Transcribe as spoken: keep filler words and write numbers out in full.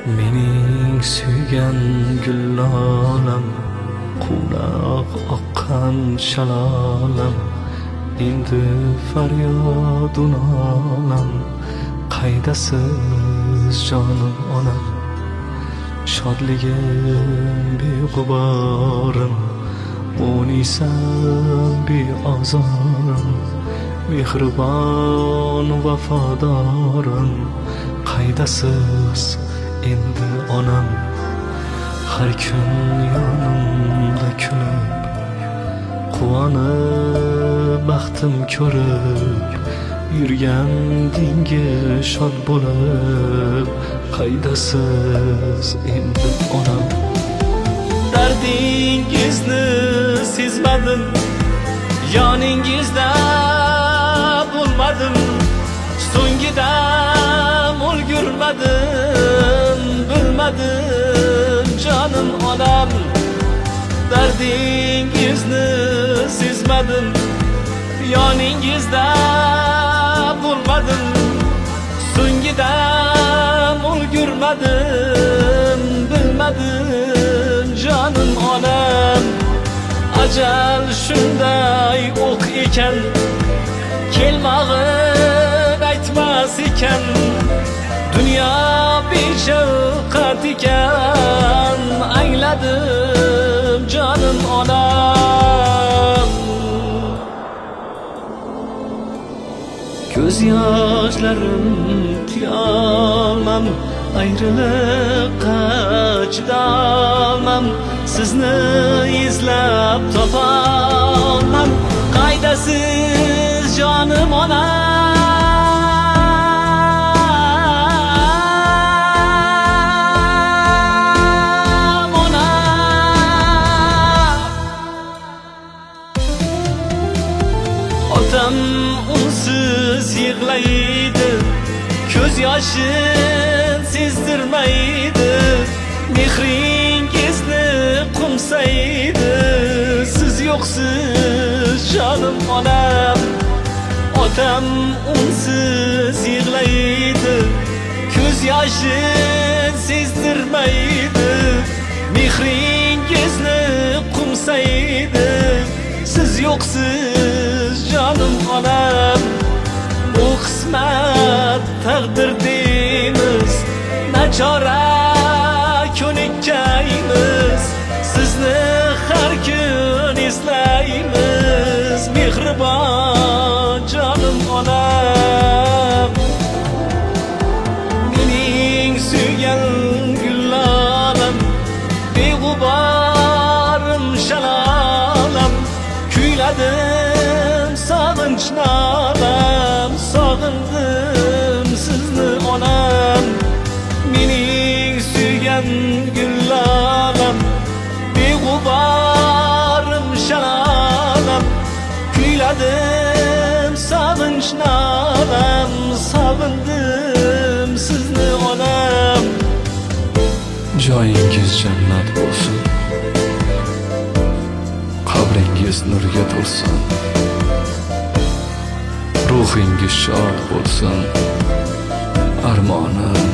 Mening suygan gullalam, quvnoq oqqan shalolam, endi faryodun olam. Qaydasiz jonim onam, shodligim beg'uborim, o'niysan beozorim, mehribon vafodorim. Qaydasiz endi onam, har kun yonimda kulib, quvonib baxtim ko'rib, yurgan dinga shod bo'lib. Qaydasiz endi onam, dardingizni sezmadim, yoningizda bo'lmadim, so'ngidam ulgurmadim, bilmadim jonim onam. Dardingizni sezmadim, yoningizda bo'lmadim, so'ngidam ulgurmadim, bilmadim jonim onam. Ajal shunday o'q ekan, kelmag'in aytmas ekan, dunyo beshafqat ekan, angladim jonim onam. Ko'z yoshlarim tiyolmam, ayriliqqa chidolmam, sizni izlab topolmam. Qaydasiz jonim onam, onam. Otam unsiz yig'laydi, ko'z yoshin sezdirmaydi, mehringizni qo'msaydi, siz yo'qsiz jonim onam. Otam unsiz yig'laydi, ko'z yoshin sezdirmaydi, mehringizni qo'msaydi, siz yo'qsiz jonim onam. Bu qismat taqdir deymiz, nachora ko'nikkaymiz, sizni har kun eslaymiz, mehribon jonim onam. Mening suygan gullalam, beg'uborim shalolam, kuyladim sog'inch nolam, sog'indim sizni onam. Mening suygan gullalam, beg'uborim shalolam, kuyladim sog'inch nolam, sog'indim sizni onam. Joyingiz jannat bo'lsin, qabringiz nurga to'lsin, ruhingiz shod bo'lsin, armonim